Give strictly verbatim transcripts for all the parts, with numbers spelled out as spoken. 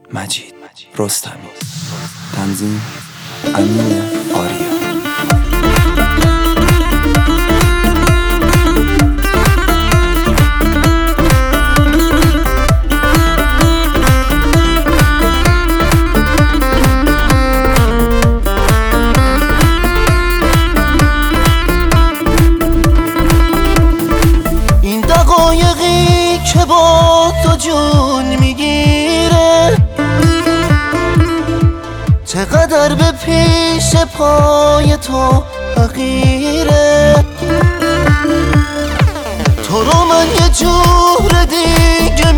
مجید رستمی. تنظیم امین آریا. این دقایقی که با تو جون میگیره، چقدر به پیش پای تو حقیره. تو رو من یه جور دیگه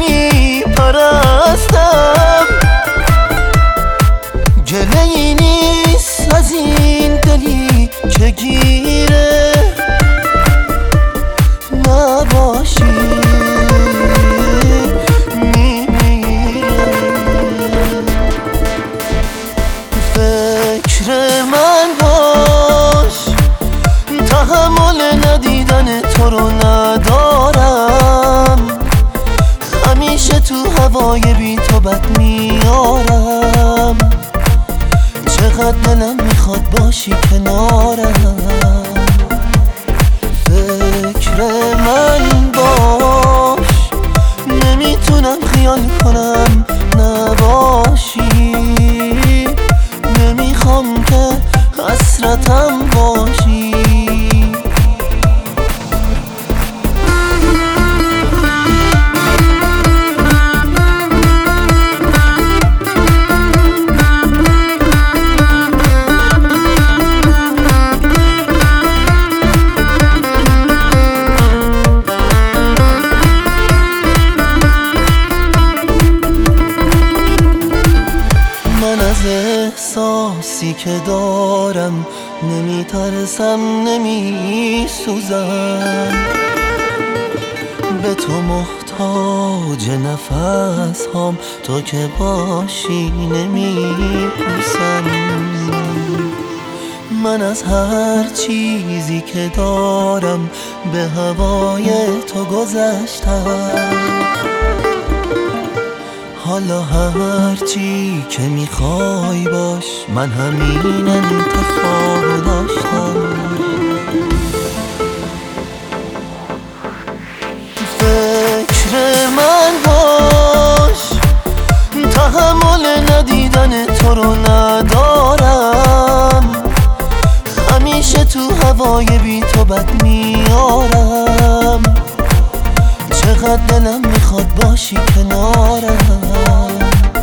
میپرستم، گله ای نیست از این دلی که گیره نباشی میمیره. فکر من باش، تحمل ندیدن تو رو ندارم، همیشه تو هوای بی تو بد میارم. چقدر دلم میخواد باشی کنارم. فکر من باش، نمیتونم خیال کنم نباشی. نمیخوام که حسرتم باشی. احساسی که دارم نمیترسم نمیسوزم، به تو محتاج نفس هام، تو که باشی نمیپوسم. من از هر چیزی که دارم به هوای تو گذشتم. حالا هر چی که میخوای باش، من همین انتخاب داشتم. فکر من باش، تحمل ندیدن تو رو ندارم، همیشه تو هوای بی تو بد میارم. چقدر دلم میخواد باشی کنارم.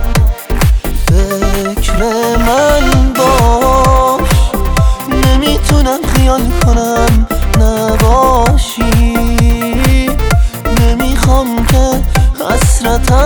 فکر من باش، نمیتونم خیال کنم نباشی. نمیخوام که حسرتم